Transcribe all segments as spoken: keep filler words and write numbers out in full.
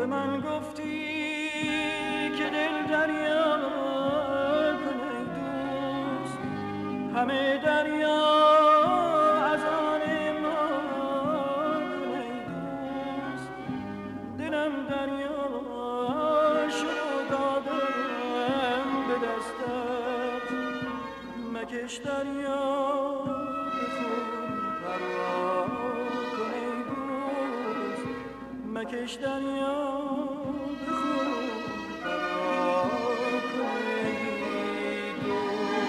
به من گفتی که دل دریا کن ای دوست، همه دریا از آن ما کن ای دوست. دلم دریا شد و دادم به دستت، مکش دریا به خون پروا کن ای دوست، مکش دریا به خون پروا کن ای دوست.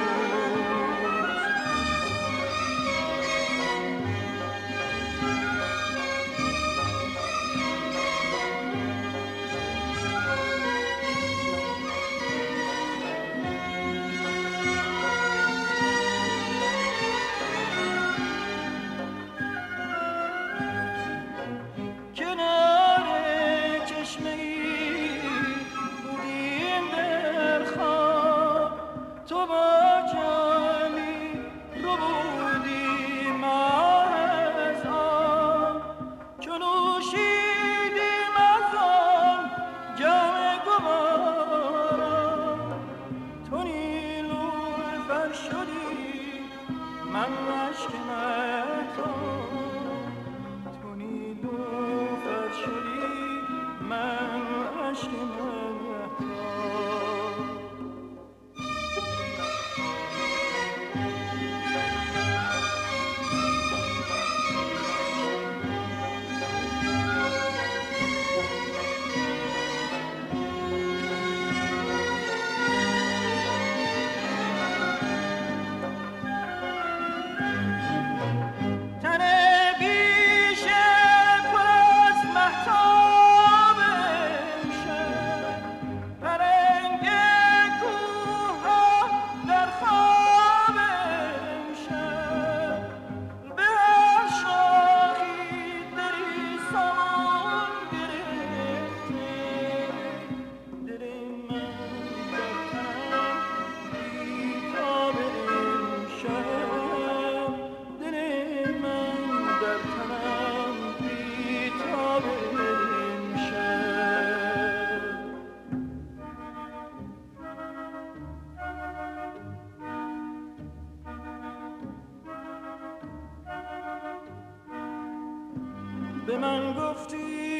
به من گفتی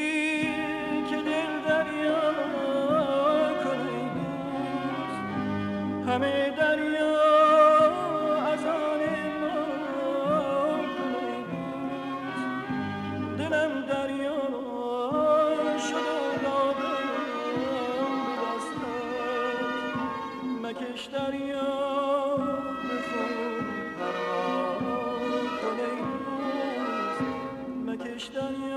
که دل دریا کن ای دوست، همه دریا از آن ما کن ای دوست. دلم دریا شد و دادم به دستت، مکش دریا به خون پروا کن ای دوست، مکش دریا